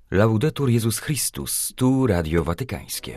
Laudetur Jezus Chrystus, tu Radio Watykańskie.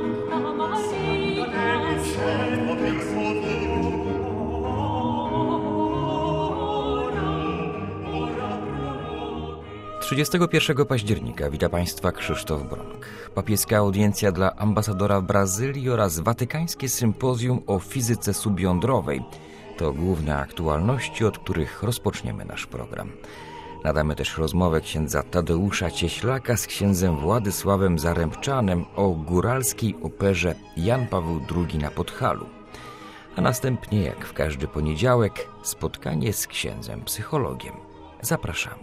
Dwudziestego 31 października wita Państwa Krzysztof Bronk. Papieska audiencja dla ambasadora w Brazylii oraz watykańskie sympozjum o fizyce subjądrowej to główne aktualności, od których rozpoczniemy nasz program. Nadamy też rozmowę księdza Tadeusza Cieślaka z księdzem Władysławem Zarębczanem o góralskiej operze Jan Paweł II na Podhalu. A następnie, jak w każdy poniedziałek, spotkanie z księdzem psychologiem. Zapraszamy.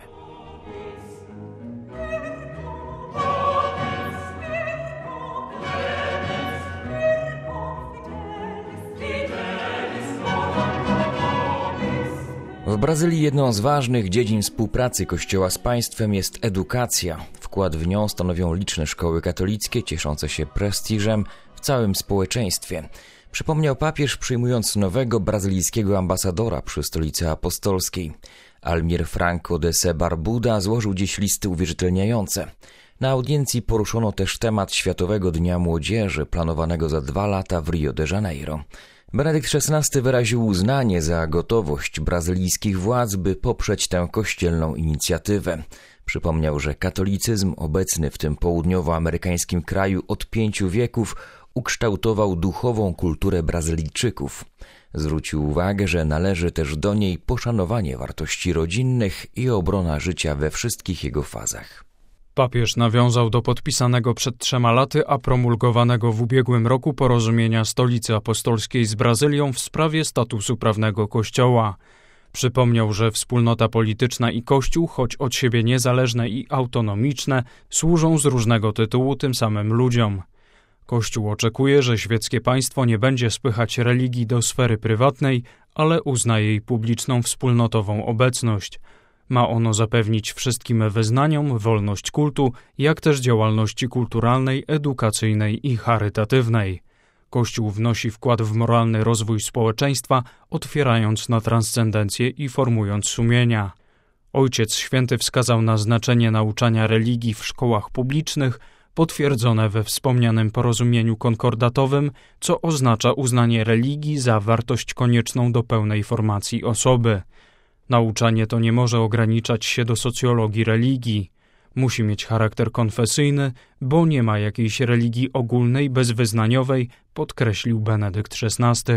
W Brazylii jedną z ważnych dziedzin współpracy Kościoła z państwem jest edukacja. Wkład w nią stanowią liczne szkoły katolickie, cieszące się prestiżem w całym społeczeństwie. Przypomniał papież, przyjmując nowego brazylijskiego ambasadora przy Stolicy Apostolskiej. Almir Franco de Se Barbuda złożył dziś listy uwierzytelniające. Na audiencji poruszono też temat Światowego Dnia Młodzieży, planowanego za 2 lata w Rio de Janeiro. Benedykt XVI wyraził uznanie za gotowość brazylijskich władz, by poprzeć tę kościelną inicjatywę. Przypomniał, że katolicyzm obecny w tym południowoamerykańskim kraju od 5 wieków ukształtował duchową kulturę Brazylijczyków. Zwrócił uwagę, że należy też do niej poszanowanie wartości rodzinnych i obrona życia we wszystkich jego fazach. Papież nawiązał do podpisanego przed 3 laty, a promulgowanego w ubiegłym roku porozumienia Stolicy Apostolskiej z Brazylią w sprawie statusu prawnego Kościoła. Przypomniał, że wspólnota polityczna i Kościół, choć od siebie niezależne i autonomiczne, służą z różnego tytułu tym samym ludziom. Kościół oczekuje, że świeckie państwo nie będzie spychać religii do sfery prywatnej, ale uzna jej publiczną wspólnotową obecność. Ma ono zapewnić wszystkim wyznaniom wolność kultu, jak też działalności kulturalnej, edukacyjnej i charytatywnej. Kościół wnosi wkład w moralny rozwój społeczeństwa, otwierając na transcendencję i formując sumienia. Ojciec Święty wskazał na znaczenie nauczania religii w szkołach publicznych, potwierdzone we wspomnianym porozumieniu konkordatowym, co oznacza uznanie religii za wartość konieczną do pełnej formacji osoby. Nauczanie to nie może ograniczać się do socjologii religii. Musi mieć charakter konfesyjny, bo nie ma jakiejś religii ogólnej, bezwyznaniowej, podkreślił Benedykt XVI.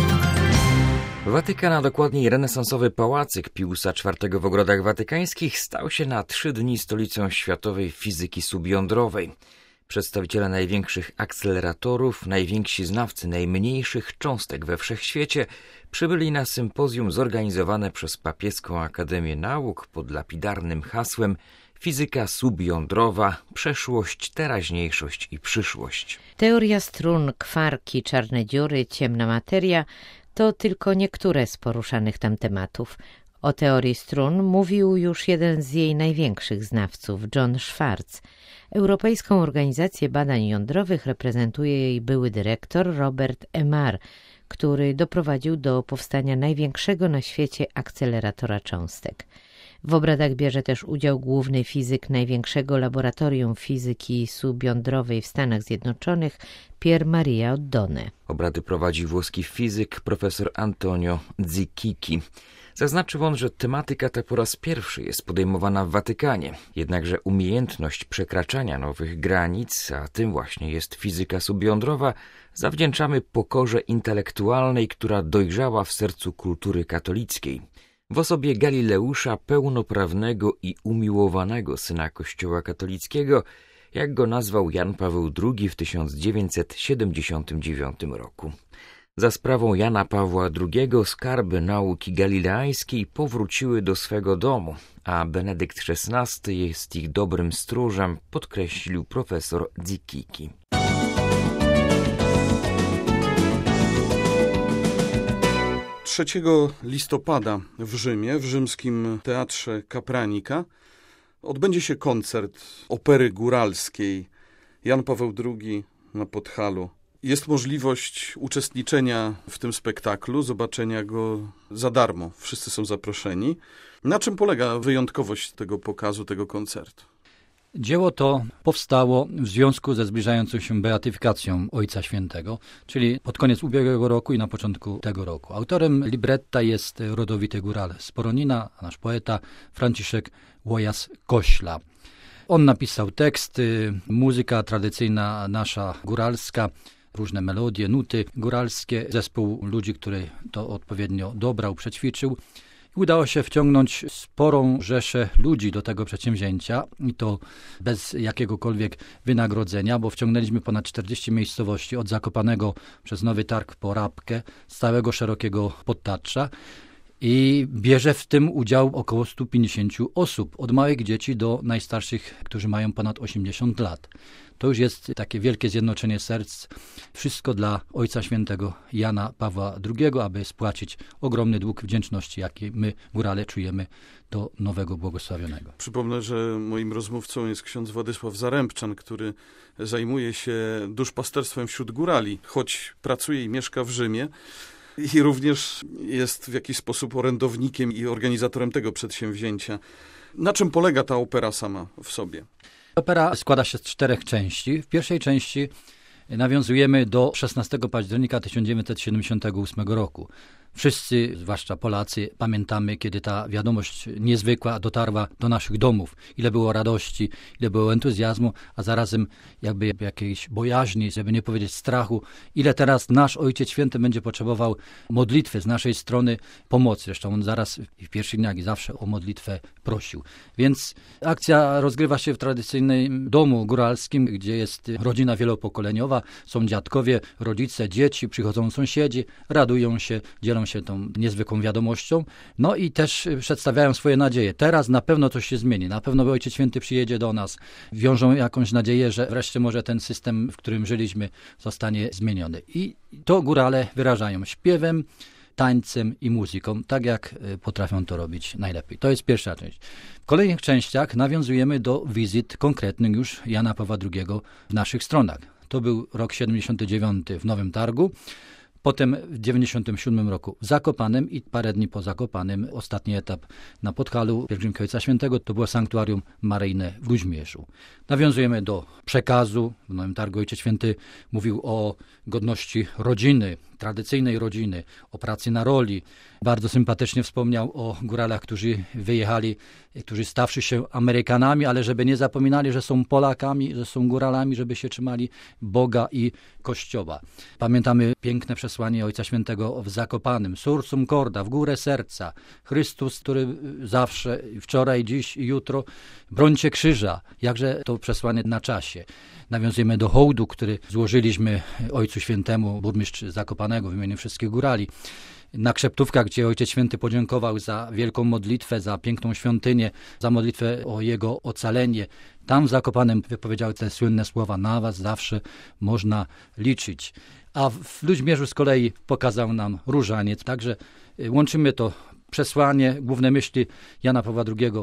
Watykan, a dokładniej renesansowy pałacyk Piusa IV w Ogrodach Watykańskich stał się na 3 dni stolicą światowej fizyki subjądrowej. Przedstawiciele największych akceleratorów, najwięksi znawcy najmniejszych cząstek we wszechświecie przybyli na sympozjum zorganizowane przez Papieską Akademię Nauk pod lapidarnym hasłem Fizyka subjądrowa – przeszłość, teraźniejszość i przyszłość. Teoria strun, kwarki, czarne dziury, ciemna materia to tylko niektóre z poruszanych tam tematów. O teorii strun mówił już jeden z jej największych znawców, John Schwarz. Europejską Organizację Badań Jądrowych reprezentuje jej były dyrektor Robert Emar, który doprowadził do powstania największego na świecie akceleratora cząstek. W obradach bierze też udział główny fizyk największego laboratorium fizyki subjądrowej w Stanach Zjednoczonych, Pier Maria Oddone. Obrady prowadzi włoski fizyk profesor Antonio Zichichi. Zaznaczył on, że tematyka ta po raz pierwszy jest podejmowana w Watykanie, jednakże umiejętność przekraczania nowych granic, a tym właśnie jest fizyka subjądrowa, zawdzięczamy pokorze intelektualnej, która dojrzała w sercu kultury katolickiej. W osobie Galileusza, pełnoprawnego i umiłowanego syna Kościoła katolickiego, jak go nazwał Jan Paweł II w 1979 roku. Za sprawą Jana Pawła II skarby nauki galileańskiej powróciły do swego domu, a Benedykt XVI jest ich dobrym stróżem, podkreślił profesor Zichichi. Trzeciego listopada w Rzymie, w rzymskim Teatrze Capranica, odbędzie się koncert opery góralskiej Jan Paweł II na Podhalu. Jest możliwość uczestniczenia w tym spektaklu, zobaczenia go za darmo. Wszyscy są zaproszeni. Na czym polega wyjątkowość tego pokazu, tego koncertu? Dzieło to powstało w związku ze zbliżającą się beatyfikacją Ojca Świętego, czyli pod koniec ubiegłego roku i na początku tego roku. Autorem libretta jest rodowity góral z Poronina, nasz poeta Franciszek Łojas-Kośla. On napisał teksty, muzyka tradycyjna nasza góralska, różne melodie, nuty góralskie, zespół ludzi, który to odpowiednio dobrał, przećwiczył. Udało się wciągnąć sporą rzeszę ludzi do tego przedsięwzięcia i to bez jakiegokolwiek wynagrodzenia, bo wciągnęliśmy ponad 40 miejscowości od Zakopanego przez Nowy Targ po Rabkę z całego szerokiego Podtatrza i bierze w tym udział około 150 osób, od małych dzieci do najstarszych, którzy mają ponad 80 lat. To już jest takie wielkie zjednoczenie serc. Wszystko dla Ojca Świętego Jana Pawła II, aby spłacić ogromny dług wdzięczności, jaki my, górale, czujemy do nowego błogosławionego. Przypomnę, że moim rozmówcą jest ksiądz Władysław Zarębczan, który zajmuje się duszpasterstwem wśród górali, choć pracuje i mieszka w Rzymie. I również jest w jakiś sposób orędownikiem i organizatorem tego przedsięwzięcia. Na czym polega ta opera sama w sobie? Opera składa się z 4 części. W pierwszej części nawiązujemy do 16 października 1978 roku. Wszyscy, zwłaszcza Polacy, pamiętamy, kiedy ta wiadomość niezwykła dotarła do naszych domów. Ile było radości, ile było entuzjazmu, a zarazem jakby jakiejś bojaźni, żeby nie powiedzieć strachu. Ile teraz nasz Ojciec Święty będzie potrzebował modlitwy z naszej strony, pomocy. Zresztą on zaraz w pierwszych dniach i zawsze o modlitwę prosił. Więc akcja rozgrywa się w tradycyjnym domu góralskim, gdzie jest rodzina wielopokoleniowa. Są dziadkowie, rodzice, dzieci, przychodzą sąsiedzi, radują się, dzielą się tą niezwykłą wiadomością, no i też przedstawiają swoje nadzieje. Teraz na pewno coś się zmieni, na pewno Ojciec Święty przyjedzie do nas. Wiążą jakąś nadzieję, że wreszcie może ten system, w którym żyliśmy, zostanie zmieniony. I to górale wyrażają śpiewem, tańcem i muzyką, tak jak potrafią to robić najlepiej. To jest pierwsza część. W kolejnych częściach nawiązujemy do wizyt konkretnych już Jana Pawła II w naszych stronach. To był rok 79 w Nowym Targu, potem w 97 roku w Zakopanem i parę dni po Zakopanem ostatni etap na Podhalu pielgrzymki Ojca Świętego to było sanktuarium maryjne w Luźmierzu. Nawiązujemy do przekazu. W Nowym Targu Ojciec Święty mówił o godności rodziny, tradycyjnej rodziny, o pracy na roli. Bardzo sympatycznie wspomniał o góralach, którzy wyjechali, którzy stawszy się Amerykanami, ale żeby nie zapominali, że są Polakami, że są góralami, żeby się trzymali Boga i Kościoła. Pamiętamy piękne przesłanie Ojca Świętego w Zakopanem. Sursum corda, w górę serca. Chrystus, który zawsze, wczoraj, dziś i jutro, brońcie krzyża. Jakże to przesłanie na czasie. Nawiązujemy do hołdu, który złożyliśmy Ojcu Świętemu, burmistrz Zakopanego w imieniu wszystkich górali. Na Krzeptówkach, gdzie Ojciec Święty podziękował za wielką modlitwę, za piękną świątynię, za modlitwę o jego ocalenie. Tam w Zakopanem wypowiedział te słynne słowa: na was zawsze można liczyć. A w Luźmierzu z kolei pokazał nam różaniec. Także łączymy to przesłanie, główne myśli Jana Pawła II,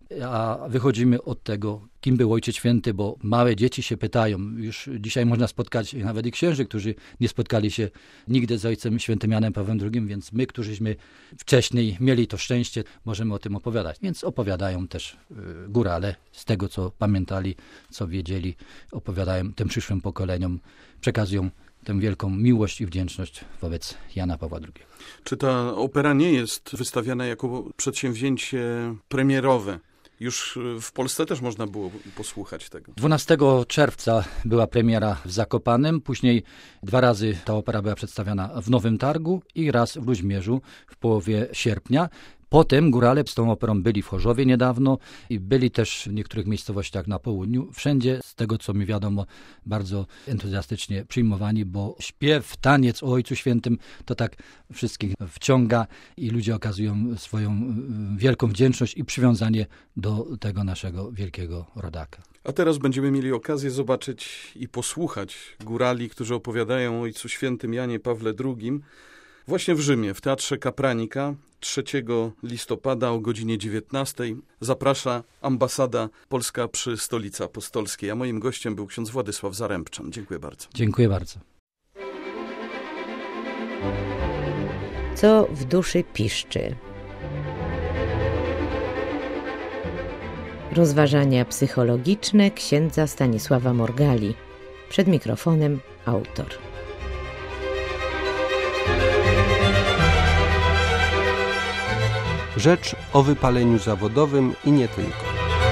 a wychodzimy od tego, kim był Ojciec Święty, bo małe dzieci się pytają. Już dzisiaj można spotkać nawet i księży, którzy nie spotkali się nigdy z Ojcem Świętym Janem Pawłem II, więc my, którzyśmy wcześniej mieli to szczęście, możemy o tym opowiadać. Więc opowiadają też górale z tego, co pamiętali, co wiedzieli, opowiadają tym przyszłym pokoleniom, przekazują tę wielką miłość i wdzięczność wobec Jana Pawła II. Czy ta opera nie jest wystawiana jako przedsięwzięcie premierowe? Już w Polsce też można było posłuchać tego. 12 czerwca była premiera w Zakopanem, później 2 razy ta opera była przedstawiana w Nowym Targu i raz w Luźmierzu w połowie sierpnia. Potem górale z tą operą byli w Chorzowie niedawno i byli też w niektórych miejscowościach na południu. Wszędzie, z tego co mi wiadomo, bardzo entuzjastycznie przyjmowani, bo śpiew, taniec o Ojcu Świętym to tak wszystkich wciąga i ludzie okazują swoją wielką wdzięczność i przywiązanie do tego naszego wielkiego rodaka. A teraz będziemy mieli okazję zobaczyć i posłuchać górali, którzy opowiadają o Ojcu Świętym Janie Pawle II. Właśnie w Rzymie, w Teatrze Kapranika, 3 listopada o godzinie 19 zaprasza ambasada polska przy Stolicy Apostolskiej. A moim gościem był ksiądz Władysław Zarębczan. Dziękuję bardzo. Dziękuję bardzo. Co w duszy piszczy. Rozważania psychologiczne księdza Stanisława Morgali. Przed mikrofonem autor. Rzecz o wypaleniu zawodowym i nie tylko.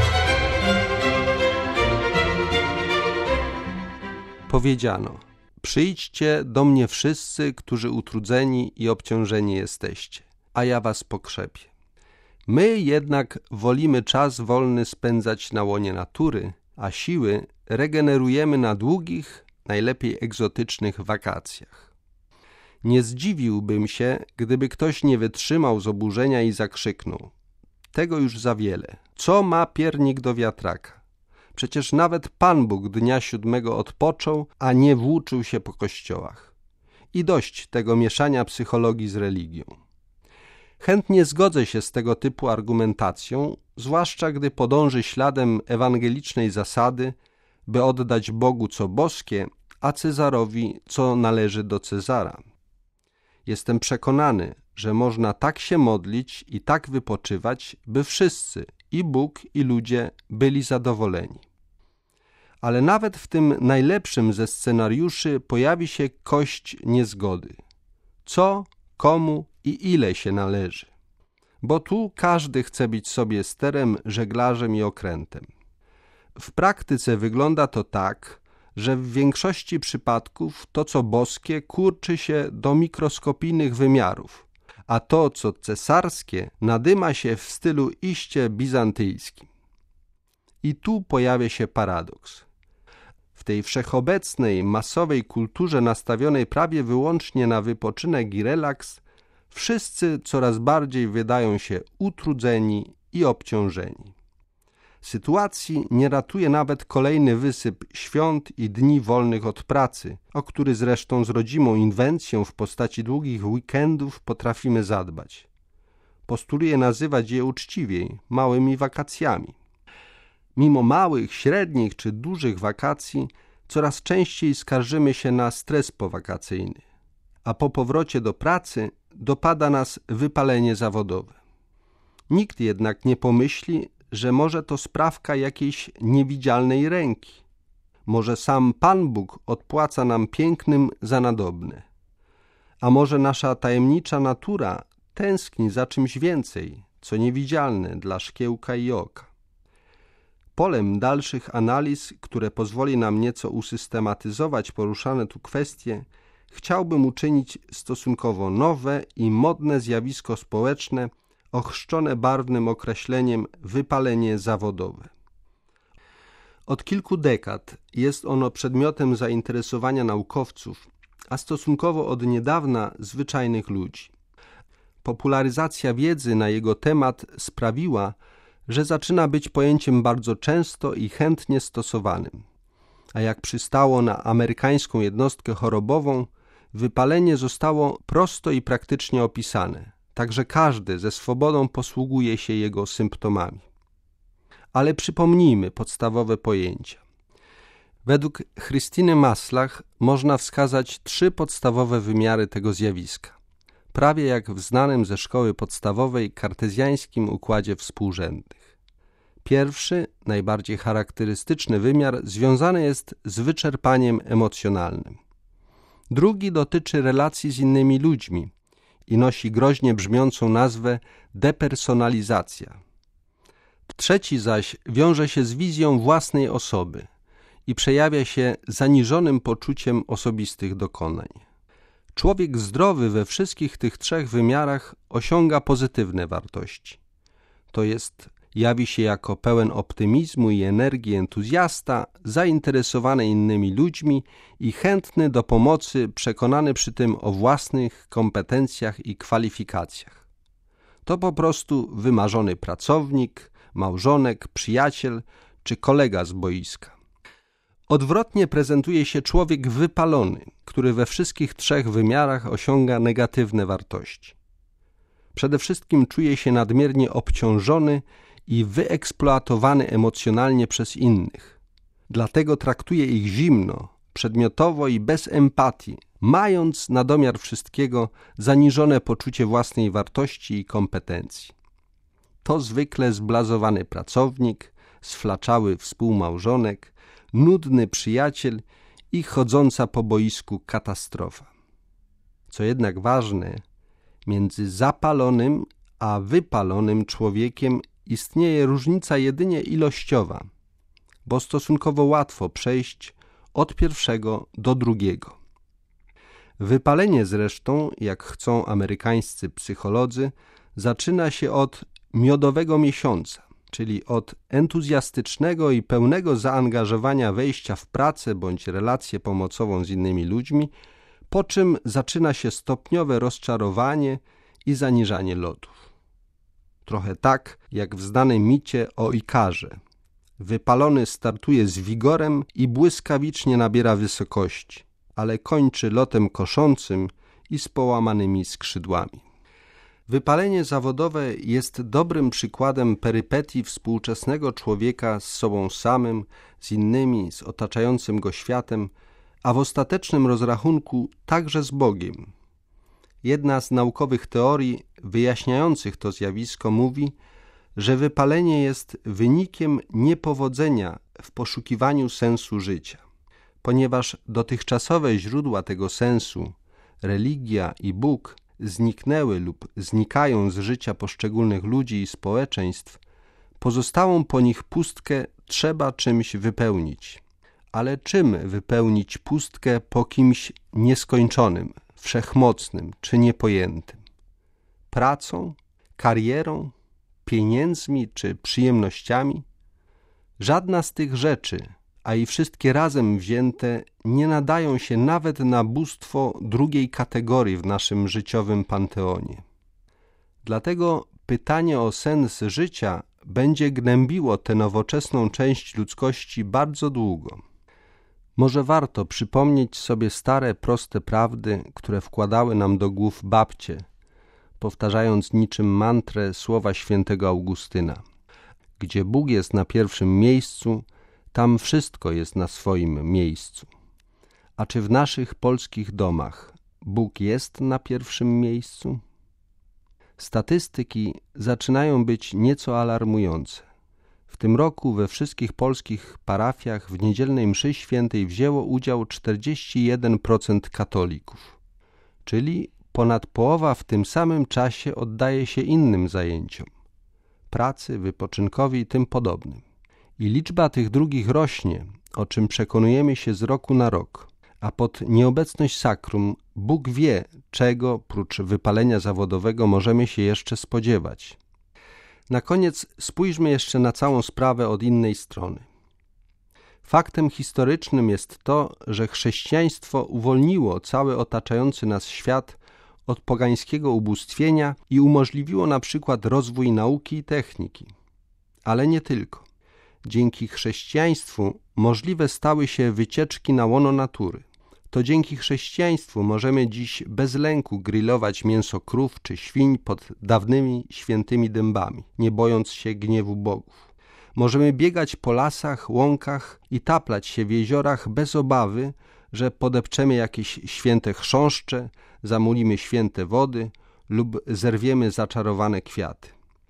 Powiedziano: przyjdźcie do mnie wszyscy, którzy utrudzeni i obciążeni jesteście, a ja was pokrzepię. My jednak wolimy czas wolny spędzać na łonie natury, a siły regenerujemy na długich, najlepiej egzotycznych wakacjach. Nie zdziwiłbym się, gdyby ktoś nie wytrzymał z oburzenia i zakrzyknął: tego już za wiele. Co ma piernik do wiatraka? Przecież nawet Pan Bóg dnia 7 odpoczął, a nie włóczył się po kościołach. I dość tego mieszania psychologii z religią. Chętnie zgodzę się z tego typu argumentacją, zwłaszcza gdy podąży śladem ewangelicznej zasady, by oddać Bogu co boskie, a Cezarowi co należy do Cezara. Jestem przekonany, że można tak się modlić i tak wypoczywać, by wszyscy, i Bóg, i ludzie, byli zadowoleni. Ale nawet w tym najlepszym ze scenariuszy pojawi się kość niezgody. Co, komu i ile się należy? Bo tu każdy chce być sobie sterem, żeglarzem i okrętem. W praktyce wygląda to tak, że w większości przypadków to, co boskie, kurczy się do mikroskopijnych wymiarów, a to, co cesarskie, nadyma się w stylu iście bizantyjskim. I tu pojawia się paradoks. W tej wszechobecnej, masowej kulturze nastawionej prawie wyłącznie na wypoczynek i relaks, wszyscy coraz bardziej wydają się utrudzeni i obciążeni. Sytuacji nie ratuje nawet kolejny wysyp świąt i dni wolnych od pracy, o który zresztą z rodzimą inwencją w postaci długich weekendów potrafimy zadbać. Postuluję nazywać je uczciwiej małymi wakacjami. Mimo małych, średnich czy dużych wakacji coraz częściej skarżymy się na stres powakacyjny, a po powrocie do pracy dopada nas wypalenie zawodowe. Nikt jednak nie pomyśli, że może to sprawka jakiejś niewidzialnej ręki. Może sam Pan Bóg odpłaca nam pięknym za nadobne. A może nasza tajemnicza natura tęskni za czymś więcej, co niewidzialne dla szkiełka i oka. Polem dalszych analiz, które pozwoli nam nieco usystematyzować poruszane tu kwestie, chciałbym uczynić stosunkowo nowe i modne zjawisko społeczne, ochrzczone barwnym określeniem wypalenie zawodowe. Od kilku dekad jest ono przedmiotem zainteresowania naukowców, a stosunkowo od niedawna zwyczajnych ludzi. Popularyzacja wiedzy na jego temat sprawiła, że zaczyna być pojęciem bardzo często i chętnie stosowanym. A jak przystało na amerykańską jednostkę chorobową, wypalenie zostało prosto i praktycznie opisane. Także każdy ze swobodą posługuje się jego symptomami. Ale przypomnijmy podstawowe pojęcia. Według Christiny Maslach można wskazać 3 podstawowe wymiary tego zjawiska, prawie jak w znanym ze szkoły podstawowej kartezjańskim układzie współrzędnych. Pierwszy, najbardziej charakterystyczny wymiar związany jest z wyczerpaniem emocjonalnym. Drugi dotyczy relacji z innymi ludźmi i nosi groźnie brzmiącą nazwę depersonalizacja. Trzeci zaś wiąże się z wizją własnej osoby i przejawia się zaniżonym poczuciem osobistych dokonań. Człowiek zdrowy we wszystkich tych 3 wymiarach osiąga pozytywne wartości. To jest, jawi się jako pełen optymizmu i energii entuzjasta, zainteresowany innymi ludźmi i chętny do pomocy, przekonany przy tym o własnych kompetencjach i kwalifikacjach. To po prostu wymarzony pracownik, małżonek, przyjaciel czy kolega z boiska. Odwrotnie prezentuje się człowiek wypalony, który we wszystkich 3 wymiarach osiąga negatywne wartości. Przede wszystkim czuje się nadmiernie obciążony i wyeksploatowany emocjonalnie przez innych. Dlatego traktuje ich zimno, przedmiotowo i bez empatii, mając na domiar wszystkiego zaniżone poczucie własnej wartości i kompetencji. To zwykle zblazowany pracownik, sflaczały współmałżonek, nudny przyjaciel i chodząca po boisku katastrofa. Co jednak ważne, między zapalonym a wypalonym człowiekiem istnieje różnica jedynie ilościowa, bo stosunkowo łatwo przejść od pierwszego do drugiego. Wypalenie zresztą, jak chcą amerykańscy psycholodzy, zaczyna się od miodowego miesiąca, czyli od entuzjastycznego i pełnego zaangażowania wejścia w pracę bądź relację pomocową z innymi ludźmi, po czym zaczyna się stopniowe rozczarowanie i zaniżanie lotów. Trochę tak, jak w znanym micie o Ikarze. Wypalony startuje z wigorem i błyskawicznie nabiera wysokości, ale kończy lotem koszącym i z połamanymi skrzydłami. Wypalenie zawodowe jest dobrym przykładem perypetii współczesnego człowieka z sobą samym, z innymi, z otaczającym go światem, a w ostatecznym rozrachunku także z Bogiem. Jedna z naukowych teorii wyjaśniających to zjawisko mówi, że wypalenie jest wynikiem niepowodzenia w poszukiwaniu sensu życia, ponieważ dotychczasowe źródła tego sensu, religia i Bóg, zniknęły lub znikają z życia poszczególnych ludzi i społeczeństw, pozostałą po nich pustkę trzeba czymś wypełnić. Ale czym wypełnić pustkę po kimś nieskończonym, wszechmocnym czy niepojętym? Pracą, karierą, pieniędzmi czy przyjemnościami? Żadna z tych rzeczy, a i wszystkie razem wzięte, nie nadają się nawet na bóstwo drugiej kategorii w naszym życiowym panteonie. Dlatego pytanie o sens życia będzie gnębiło tę nowoczesną część ludzkości bardzo długo. Może warto przypomnieć sobie stare, proste prawdy, które wkładały nam do głów babcie, powtarzając niczym mantrę słowa świętego Augustyna. Gdzie Bóg jest na pierwszym miejscu, tam wszystko jest na swoim miejscu. A czy w naszych polskich domach Bóg jest na pierwszym miejscu? Statystyki zaczynają być nieco alarmujące. W tym roku we wszystkich polskich parafiach w niedzielnej mszy świętej wzięło udział 41% katolików, czyli ponad połowa w tym samym czasie oddaje się innym zajęciom, pracy, wypoczynkowi i tym podobnym. I liczba tych drugich rośnie, o czym przekonujemy się z roku na rok, a pod nieobecność sakrum Bóg wie, czego prócz wypalenia zawodowego możemy się jeszcze spodziewać. Na koniec spójrzmy jeszcze na całą sprawę od innej strony. Faktem historycznym jest to, że chrześcijaństwo uwolniło cały otaczający nas świat od pogańskiego ubóstwienia i umożliwiło na przykład rozwój nauki i techniki. Ale nie tylko. Dzięki chrześcijaństwu możliwe stały się wycieczki na łono natury. To dzięki chrześcijaństwu możemy dziś bez lęku grillować mięso krów czy świń pod dawnymi świętymi dębami, nie bojąc się gniewu bogów. Możemy biegać po lasach, łąkach i taplać się w jeziorach bez obawy, że podepczemy jakieś święte chrząszcze, zamulimy święte wody lub zerwiemy zaczarowane kwiaty.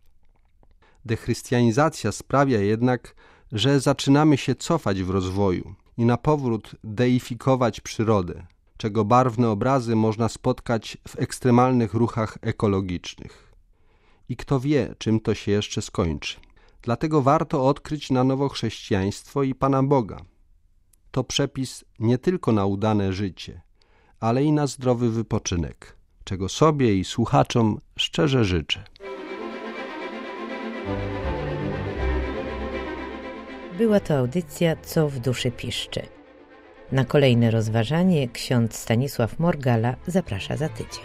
Dechrystianizacja sprawia jednak, że zaczynamy się cofać w rozwoju i na powrót deifikować przyrodę, czego barwne obrazy można spotkać w ekstremalnych ruchach ekologicznych. I kto wie, czym to się jeszcze skończy. Dlatego warto odkryć na nowo chrześcijaństwo i Pana Boga. To przepis nie tylko na udane życie, ale i na zdrowy wypoczynek, czego sobie i słuchaczom szczerze życzę. Była to audycja Co w duszy piszczy. Na kolejne rozważanie ksiądz Stanisław Morgala zaprasza za tydzień.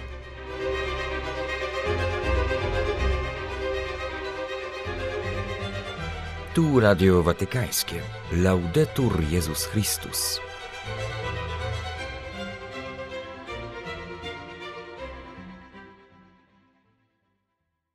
Tu Radio Watykańskie. Laudetur Jezus Chrystus.